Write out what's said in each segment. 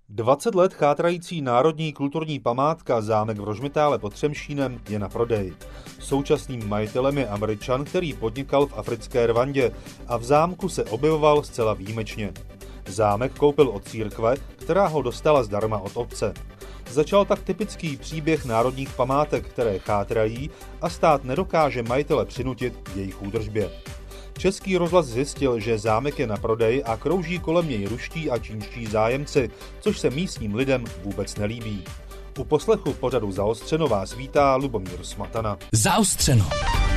20 let chátrající národní kulturní památka zámek v Rožmitále pod Třemšínem je na prodej. Současným majitelem je Američan, který podnikal v africké Rwandě a v zámku se objevoval zcela výjimečně. Zámek koupil od církve, která ho dostala zdarma od obce. Začal tak typický příběh národních památek, které chátrají a stát nedokáže majitele přinutit k jejich údržbě. Český rozhlas zjistil, že zámek je na prodej a krouží kolem něj ruští a čínští zájemci, což se místním lidem vůbec nelíbí. U poslechu pořadu Zaostřeno vás vítá Lubomír Smatana. Zaostřeno.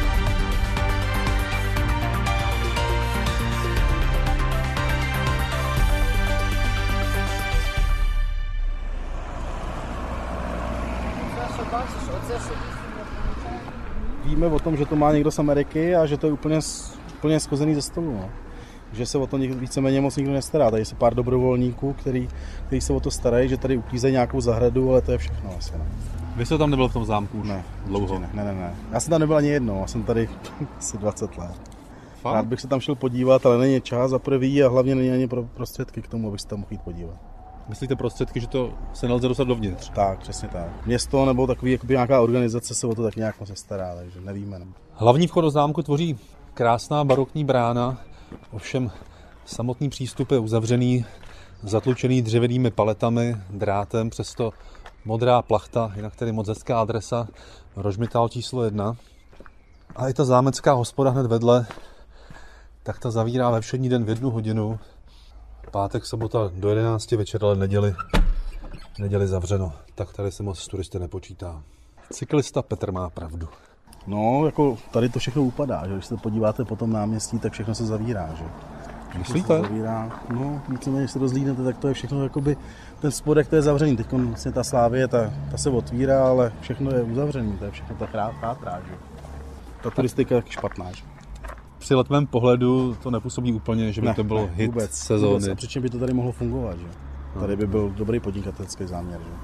Víme o tom, že to má někdo z Ameriky a že to je úplně schozený ze stolu. No. Že se o to víceméně moc nikdo nestará. Tady jsou pár dobrovolníků, který se o to starají, že tady uklízejí nějakou zahradu, ale to je všechno asi. No. Vy jste tam nebyl v tom zámku už ne, dlouho? Ne. Já jsem tam nebyl ani jednou, já jsem tady asi 20 let. Fakt? Rád bych se tam šel podívat, ale není čas za prvý a hlavně není ani prostředky k tomu, abych se tam mohl jít podívat. Myslíte prostředky, že to se nelze dostat dovnitř? Tak, přesně tak. Město nebo takový jakoby nějaká organizace se o to tak nějak moc stará, takže nevíme. Ne. Hlavní vchod do zámku tvoří krásná barokní brána, ovšem samotný přístup je uzavřený, zatlučený dřevěnými paletami, drátem, přesto modrá plachta, jinak tedy moc hezká adresa, Rožmitál číslo 1. A i ta zámecká hospoda hned vedle, tak ta zavírá ve všední den v 1 hodinu. Pátek, sobota do 11 večer, ale neděli zavřeno. Tak tady se moc s turisty nepočítá. Cyklista Petr má pravdu. No, jako tady to všechno upadá, že když se podíváte po tom náměstí, tak všechno se zavírá, že? Myslíte? Zavírá. No, víceméně, když se rozlídnete, tak to je všechno jakoby ten spodek, to je zavřený. Teď vlastně ta Slávie, ta se otvírá, ale všechno je uzavřený, to je všechno tak chátrá, že? Ta turistika je špatná, že? Při letovém pohledu to nepůsobí úplně, že by to bylo hit vůbec, sezóny. Vůbec. A přičem by to tady mohlo fungovat, že? Tady by byl dobrý podnikatelský záměr, že?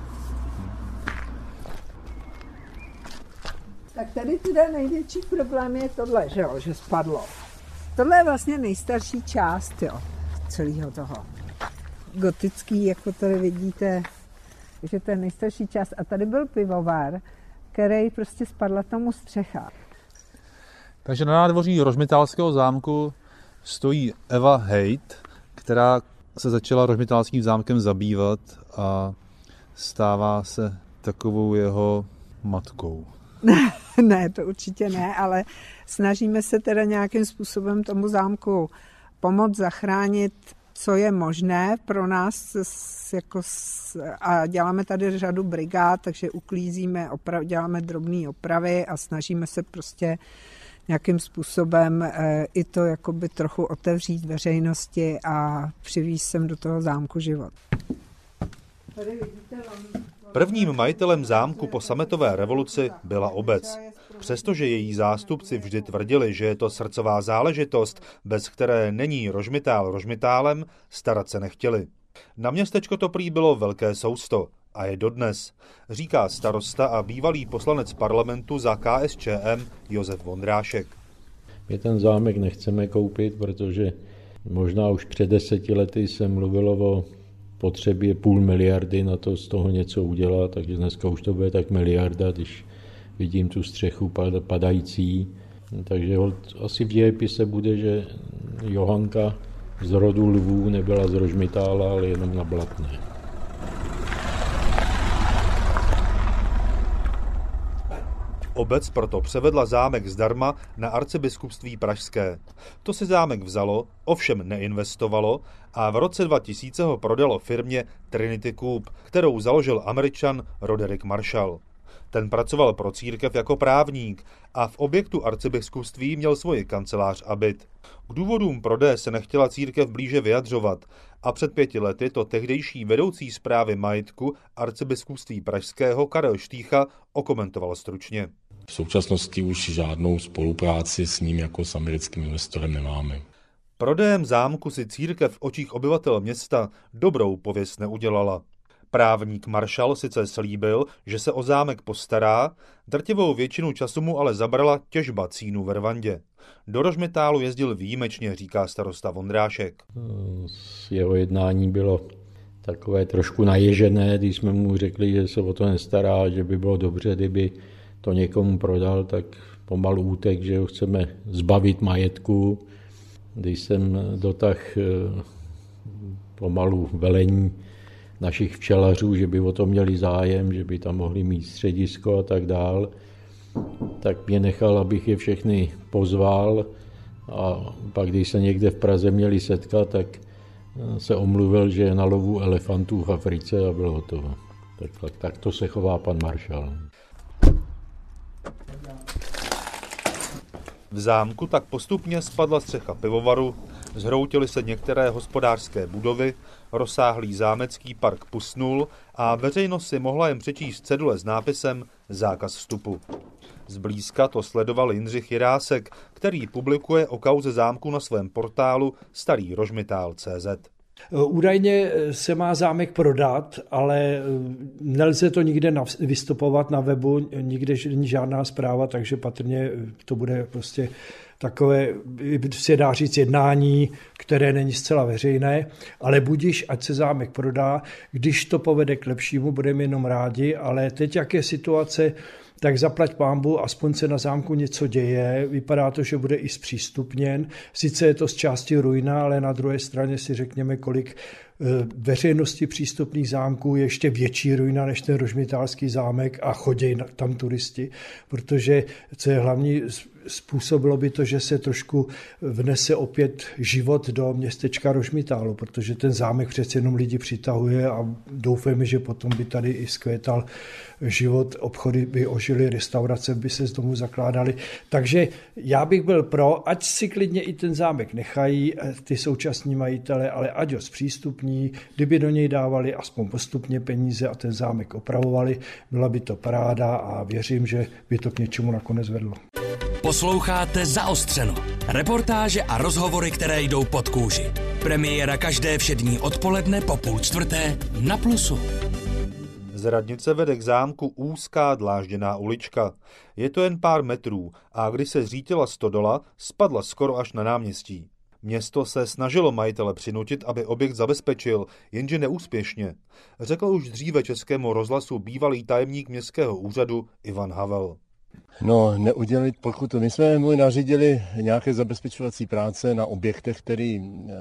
Tak tady teda největší problém je tohle, že spadlo. Tohle je vlastně nejstarší část, celého toho. Gotický, jako tady vidíte, že to je nejstarší část. A tady byl pivovar, který prostě spadla tomu střecha. Takže na nádvoří Rožmitálského zámku stojí Eva Hejt, která se začala Rožmitálským zámkem zabývat a stává se takovou jeho matkou. Ne, to určitě ne, ale snažíme se teda nějakým způsobem tomu zámku pomoct, zachránit, co je možné pro nás. A děláme tady řadu brigád, takže uklízíme, děláme drobné opravy a snažíme se prostě nějakým způsobem i to jakoby trochu otevřít veřejnosti a přivést sem do toho zámku život. Tady vidíte, Prvním majitelem zámku po sametové revoluci byla obec. Přestože její zástupci vždy tvrdili, že je to srdcová záležitost, bez které není Rožmitál Rožmitálem, starat se nechtěli. Na městečko to prý bylo velké sousto a je dodnes, říká starosta a bývalý poslanec parlamentu za KSČM Josef Vondrášek. My ten zámek nechceme koupit, protože možná už před 10 lety se mluvilo o potřebě 500 miliardy na to z toho něco udělat, takže dneska už to bude tak miliarda, když vidím tu střechu padající. Takže asi v dějepise bude, že Johanka z rodu lvů nebyla z Rožmitála, ale jenom na Blatné. Obec proto převedla zámek zdarma na arcibiskupství pražské. To si zámek vzalo, ovšem neinvestovalo a v roce 2000 ho prodalo firmě Trinity Coupe, kterou založil Američan Roderick Marshall. Ten pracoval pro církev jako právník a v objektu arcibiskupství měl svoji kancelář a byt. K důvodům prodeje se nechtěla církev blíže vyjadřovat a před 5 lety to tehdejší vedoucí správy majetku arcibiskupství pražského Karel Štýcha okomentoval stručně. V současnosti už žádnou spolupráci s ním jako s americkým investorem nemáme. Prodejem zámku si církev v očích obyvatel města dobrou pověst neudělala. Právník Marshall sice slíbil, že se o zámek postará, drtivou většinu času mu ale zabrala těžba cínu v Rwandě. Do Rožmitálu jezdil výjimečně, říká starosta Vondrášek. Z jeho jednání bylo takové trošku naježené, když jsme mu řekli, že se o to nestará, že by bylo dobře, kdyby to někomu prodal, tak pomalu útek, že ho chceme zbavit majetku. Když jsem dotáhl pomalu velení našich včelařů, že by o to měli zájem, že by tam mohli mít středisko a tak dál, tak mě nechal, abych je všechny pozval a pak, když se někde v Praze měli setkat, tak se omluvil, že je na lovu elefantů v Africe a bylo hotovo. Tak to se chová pan maršál. V zámku tak postupně spadla střecha pivovaru, zhroutily se některé hospodářské budovy, rozsáhlý zámecký park pusnul a veřejnost si mohla jen přečíst cedule s nápisem Zákaz vstupu. Zblízka to sledoval Jindřich Jirásek, který publikuje o kauze zámku na svém portálu starýrožmitál.cz. Údajně se má zámek prodat, ale nelze to nikde vystupovat na webu, nikde není žádná zpráva, takže patrně to bude prostě takové, se dá říct, jednání, které není zcela veřejné, ale budiš, ať se zámek prodá, když to povede k lepšímu, budeme jenom rádi, ale teď, jak je situace, tak zaplať pánbu, aspoň se na zámku něco děje, vypadá to, že bude i zpřístupněn. Sice je to z části ruina, ale na druhé straně si řekněme, kolik veřejnosti přístupných zámků je ještě větší ruina než ten rožmitálský zámek a chodí tam turisti, protože co je hlavní, způsobilo by to, že se trošku vnese opět život do městečka Rožmitálu, protože ten zámek přece jenom lidi přitahuje a doufáme, že potom by tady i zkvétal život, obchody by ožily, restaurace by se z domu zakládaly. Takže já bych byl pro, ať si klidně i ten zámek nechají ty současní majitele, ale ať ho zpřístupní, kdyby do něj dávali aspoň postupně peníze a ten zámek opravovali, byla by to paráda a věřím, že by to k něčemu nakonec vedlo. Posloucháte Zaostřeno. Reportáže a rozhovory, které jdou pod kůži. Premiéra každé všední odpoledne po 3:30 na Plusu. Z radnice vede k zámku úzká dlážděná ulička. Je to jen pár metrů a když se zřítila stodola, spadla skoro až na náměstí. Město se snažilo majitele přinutit, aby objekt zabezpečil, jenže neúspěšně. Řekl už dříve Českému rozhlasu bývalý tajemník městského úřadu Ivan Havel. No, neudělit pokutu. My jsme mu nařídili nějaké zabezpečovací práce na objektech, které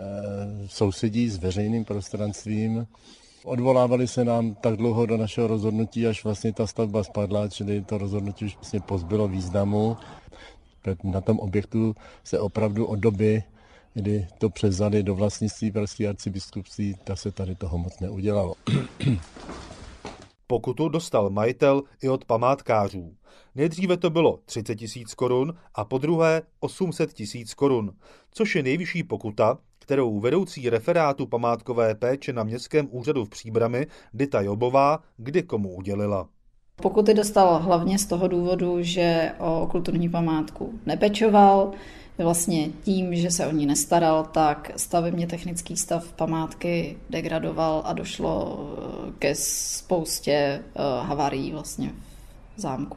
sousedí s veřejným prostranstvím. Odvolávali se nám tak dlouho do našeho rozhodnutí, až vlastně ta stavba spadla, čili to rozhodnutí už vlastně pozbylo významu. Na tom objektu se opravdu od doby, kdy to převzali do vlastnictví pražského arcibiskupství, tak se tady toho moc neudělalo. Pokutu dostal majitel i od památkářů. Nejdříve to bylo 30 000 korun a podruhé 800 000 korun, což je nejvyšší pokuta, kterou vedoucí referátu památkové péče na Městském úřadu v Příbrami Dita Jobová kdy komu udělila. Pokuty dostal hlavně z toho důvodu, že o kulturní památku nepečoval. Vlastně tím, že se o ní nestaral, tak stavebně technický stav památky degradoval a došlo ke spoustě havárií vlastně v zámku.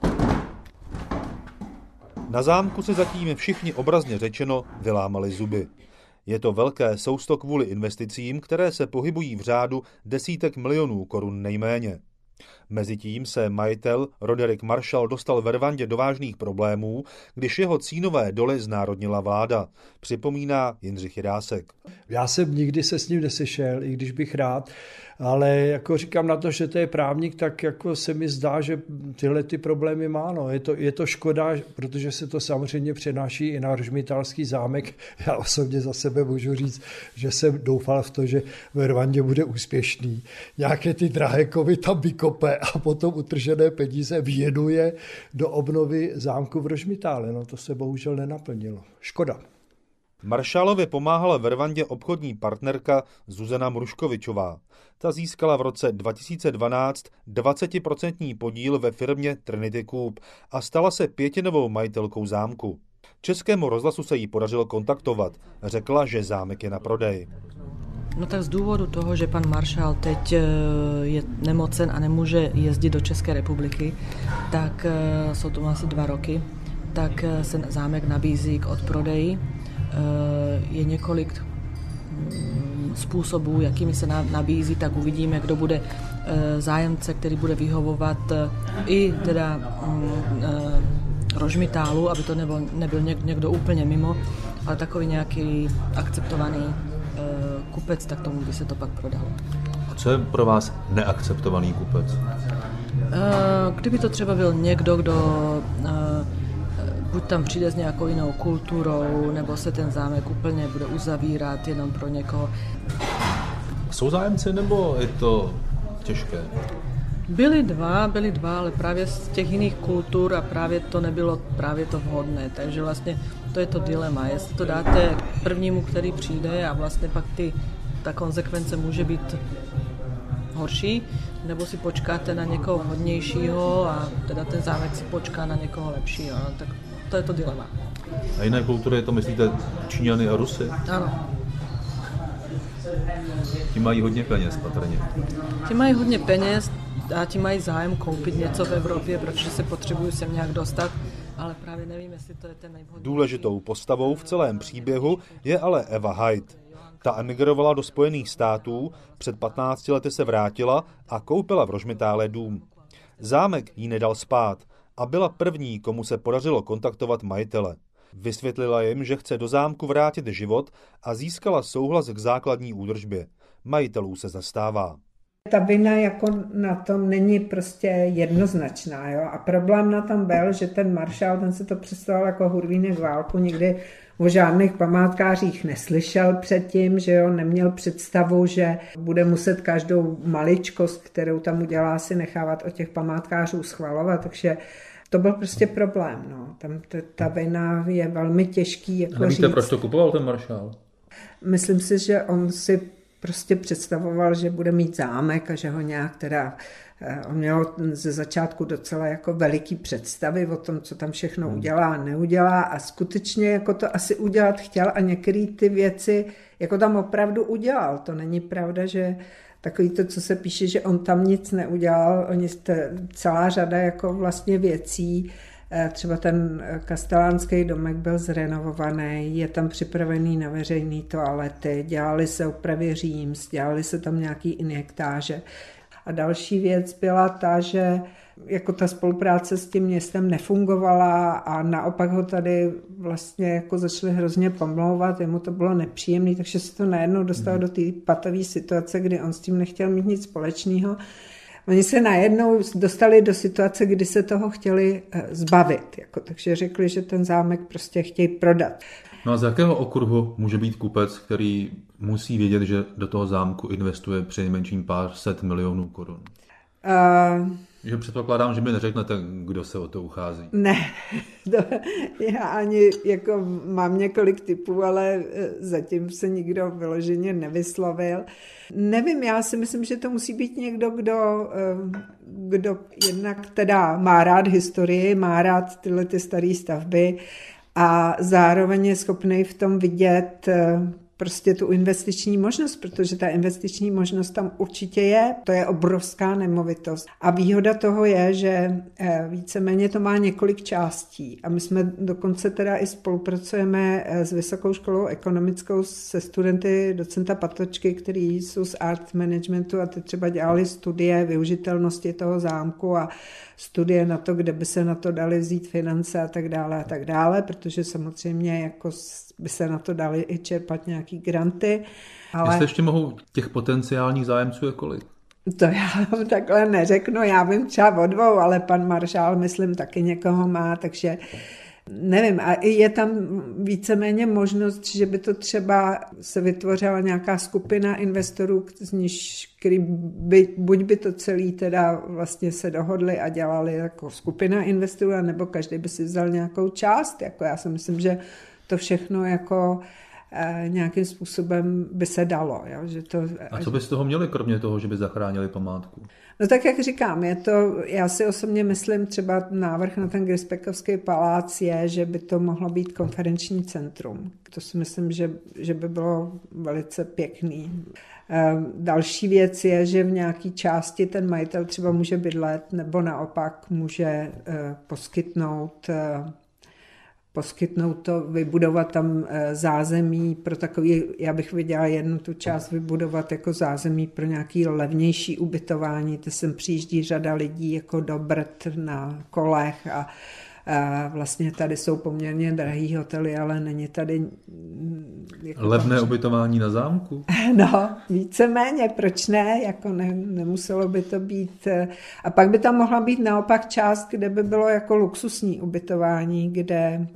Na zámku se zatím všichni obrazně řečeno vylámali zuby. Je to velké sousto kvůli investicím, které se pohybují v řádu desítek milionů korun nejméně. Mezitím se majitel Roderick Marshall dostal ve Rwandě do vážných problémů, když jeho cínové doly znárodnila vláda, připomíná Jindřich Jirásek. Já jsem nikdy se s ním nesešel, i když bych rád, ale jako říkám na to, že to je právník, tak jako se mi zdá, že tyhle ty problémy má. No. Je to škoda, protože se to samozřejmě přenáší i na rožmitálský zámek. Já osobně za sebe můžu říct, že jsem doufal v to, že ve Rwandě bude úspěšný. Nějaké ty drahé kovy tam vykope a potom utržené peníze věnuje do obnovy zámku v Rožmitále. No to se bohužel nenaplnilo. Škoda. Marshallovi pomáhala ve Rwandě obchodní partnerka Zuzana Mruškovičová. Ta získala v roce 2012 20% podíl ve firmě Trinity Coop a stala se pětinovou majitelkou zámku. Českému rozhlasu se jí podařilo kontaktovat. Řekla, že zámek je na prodej. No tak z důvodu toho, že pan Marshall teď je nemocen a nemůže jezdit do České republiky, tak jsou to asi 2 roky, tak se zámek nabízí k odprodeji. Je několik způsobů, jakými se nabízí, tak uvidíme, kdo bude zájemce, který bude vyhovovat i teda Rožmitálu, aby to nebyl někdo úplně mimo, ale takový nějaký akceptovaný kupec, tak tomu by se to pak prodalo. A co je pro vás neakceptovaný kupec? Kdyby to třeba byl někdo, kdo buď tam přijde s nějakou jinou kulturou, nebo se ten zámek úplně bude uzavírat jenom pro někoho. Jsou zájemci, nebo je to těžké? Byli dva, ale právě z těch jiných kultur a právě to nebylo právě to vhodné, takže vlastně to je to dilema, jestli to dáte prvnímu, který přijde a vlastně pak ta konsekvence může být horší, nebo si počkáte na někoho hodnějšího a teda ten zámek si počká na někoho lepšího, no, tak to je to dilema. A jiné kultury, to myslíte Číňany a Rusy? Ano. Ti mají hodně peněz, patrně. Ti mají hodně peněz a ti mají zájem koupit něco v Evropě, protože se potřebují sem nějak dostat, ale právě nevím, jestli to je ten nejvhodnější. Důležitou postavou v celém příběhu je ale Eva Hyde. Ta emigrovala do Spojených států, před 15 lety se vrátila a koupila v Rožmitále dům. Zámek jí nedal spát a byla první, komu se podařilo kontaktovat majitele. Vysvětlila jim, že chce do zámku vrátit život a získala souhlas k základní údržbě. Majitelů se zastává. Ta vina jako na tom není prostě jednoznačná. Jo? A problém na tom byl, že ten maršál, ten se to představoval jako hurvínek válku, nikdy o žádných památkářích neslyšel předtím, že jo, neměl představu, že bude muset každou maličkost, kterou tam udělá, si nechávat od těch památkářů schvalovat, takže to byl prostě problém. No. Tam ta vina je velmi těžký jako nevíte, říct. Proč to kupoval ten maršál? Myslím si, že on si prostě představoval, že bude mít zámek a že ho nějak teda, on měl ze začátku docela jako veliký představy o tom, co tam všechno udělá a neudělá a skutečně jako to asi udělat chtěl a některé ty věci jako tam opravdu udělal. To není pravda, že takový to, co se píše, že on tam nic neudělal, celá řada jako vlastně věcí, třeba ten kastelánský domek byl zrenovovaný, je tam připravený na veřejné toalety, dělali se opravy říms, dělali se tam nějaký injektáže. A další věc byla ta, že jako ta spolupráce s tím městem nefungovala a naopak ho tady vlastně jako začali hrozně pomlouvat, jemu to bylo nepříjemné, takže se to najednou dostalo do té patové situace, kdy on s tím nechtěl mít nic společného. Oni se najednou dostali do situace, kdy se toho chtěli zbavit, jako, takže řekli, že ten zámek prostě chtějí prodat. No a z jakého okruhu může být kupec, který musí vědět, že do toho zámku investuje přinejmenším pár set milionů korun? Že předpokládám, že mi neřeknete, kdo se o to uchází. Ne, já ani jako mám několik typů, ale zatím se nikdo vyloženě nevyslovil. Nevím, já si myslím, že to musí být někdo, kdo jednak teda má rád historii, má rád tyhle ty staré stavby a zároveň je schopný v tom vidět prostě tu investiční možnost, protože ta investiční možnost tam určitě je, to je obrovská nemovitost. A výhoda toho je, že víceméně to má několik částí a my jsme dokonce teda i spolupracujeme s Vysokou školou ekonomickou se studenty docenta Patočky, který jsou z art managementu a ty třeba dělali studie využitelnosti toho zámku a studie na to, kde by se na to dali vzít finance a tak dále, protože samozřejmě jako by se na to dali i čerpat nějaký granty. Ale jestli ještě mohou těch potenciálních zájemců je kolik? To já vám takhle neřeknu, já vím třeba o 2, ale pan maršál, myslím, taky někoho má, takže nevím. A je tam víceméně možnost, že by to třeba se vytvořila nějaká skupina investorů, z níž, který buď by to celý teda vlastně se dohodli a dělali jako skupina investorů, nebo každý by si vzal nějakou část. Jako já si myslím, že to všechno jako nějakým způsobem by se dalo. Jo? Že to, a co by z toho měli, kromě toho, že by zachránili památku? No tak jak říkám, já si osobně myslím, třeba návrh na ten Grispekovský palác je, že by to mohlo být konferenční centrum. To si myslím, že by bylo velice pěkný. Další věc je, že v nějaké části ten majitel třeba může bydlet, nebo naopak může poskytnout poskytnout to, vybudovat tam zázemí pro takový, já bych viděla jednu tu část vybudovat jako zázemí pro nějaký levnější ubytování, to sem přijíždí řada lidí jako do Brd na kolech a vlastně tady jsou poměrně drahý hotely, ale není tady... Jako levné ubytování na zámku? No, víceméně, proč ne? Jako nemuselo by to být... A pak by tam mohla být naopak část, kde by bylo jako luxusní ubytování, kde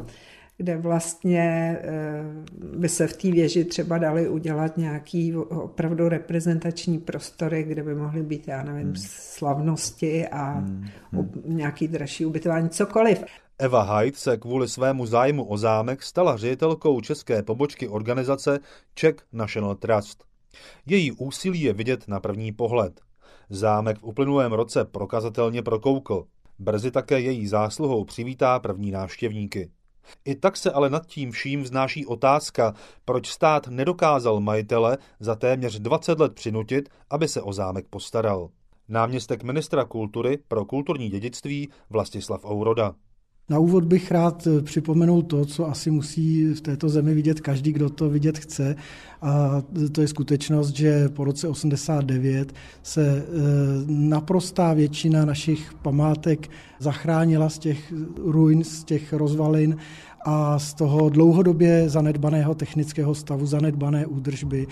vlastně by se v té věži třeba dali udělat nějaký opravdu reprezentační prostory, kde by mohly být, já nevím, slavnosti a nějaký dražší ubytování, cokoliv. Eva Hajt se kvůli svému zájmu o zámek stala ředitelkou české pobočky organizace Czech National Trust. Její úsilí je vidět na první pohled. Zámek v uplynulém roce prokazatelně prokoukl. Brzy také její zásluhou přivítá první návštěvníky. I tak se ale nad tím vším vznáší otázka, proč stát nedokázal majitele za téměř 20 let přinutit, aby se o zámek postaral. Náměstek ministra kultury pro kulturní dědictví Vlastislav Ouroda. Na úvod bych rád připomenul to, co asi musí v této zemi vidět každý, kdo to vidět chce. A to je skutečnost, že po roce 89 se naprostá většina našich památek zachránila z těch ruin, z těch rozvalin a z toho dlouhodobě zanedbaného technického stavu, zanedbané údržby.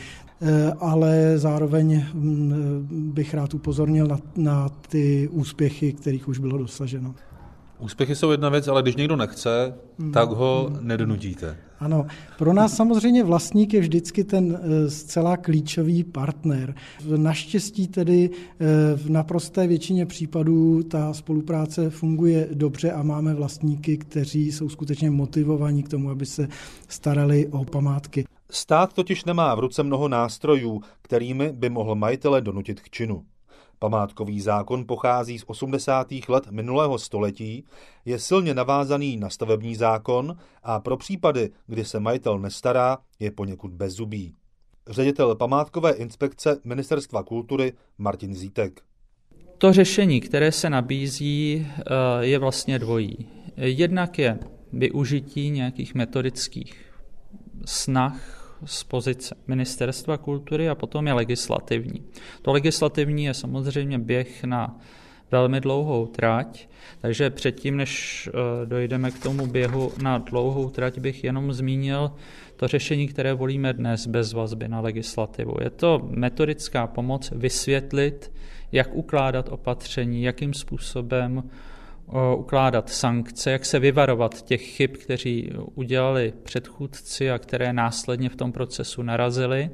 Ale zároveň bych rád upozornil na ty úspěchy, kterých už bylo dosaženo. Úspěchy jsou jedna věc, ale když někdo nechce, tak ho nedonutíte. Ano, pro nás samozřejmě vlastník je vždycky ten zcela klíčový partner. Naštěstí tedy v naprosté většině případů ta spolupráce funguje dobře a máme vlastníky, kteří jsou skutečně motivovaní k tomu, aby se starali o památky. Stát totiž nemá v ruce mnoho nástrojů, kterými by mohl majitele donutit k činu. Památkový zákon pochází z 80. let minulého století, je silně navázaný na stavební zákon a pro případy, kdy se majitel nestará, je poněkud bezzubý. Ředitel památkové inspekce Ministerstva kultury Martin Zítek. To řešení, které se nabízí, je vlastně dvojí. Jednak je využití nějakých metodických snah z pozice Ministerstva kultury a potom je legislativní. To legislativní je samozřejmě běh na velmi dlouhou trať, takže předtím, než dojdeme k tomu běhu na dlouhou trať, bych jenom zmínil to řešení, které volíme dnes bez vazby na legislativu. Je to metodická pomoc vysvětlit, jak ukládat opatření, jakým způsobem ukládat sankce, jak se vyvarovat těch chyb, kteří udělali předchůdci a které následně v tom procesu narazili.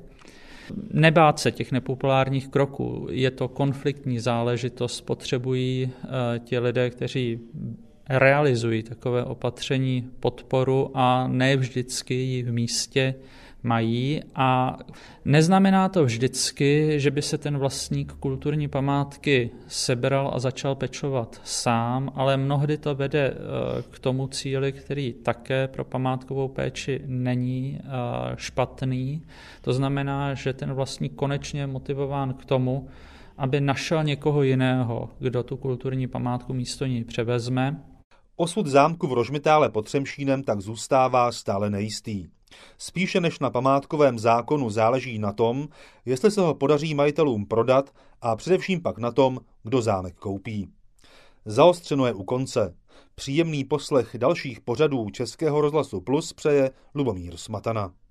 Nebát se těch nepopulárních kroků, je to konfliktní záležitost, potřebují ti lidé, kteří realizují takové opatření podporu a ne vždycky ji v místě mají a neznamená to vždycky, že by se ten vlastník kulturní památky sebral a začal pečovat sám, ale mnohdy to vede k tomu cíli, který také pro památkovou péči není špatný. To znamená, že ten vlastník konečně je motivován k tomu, aby našel někoho jiného, kdo tu kulturní památku místo ní převezme. Osud zámku v Rožmitále pod Třemšínem tak zůstává stále nejistý. Spíše než na památkovém zákonu záleží na tom, jestli se ho podaří majitelům prodat a především pak na tom, kdo zámek koupí. Zaostřeno je u konce. Příjemný poslech dalších pořadů Českého rozhlasu Plus přeje Lubomír Smatana.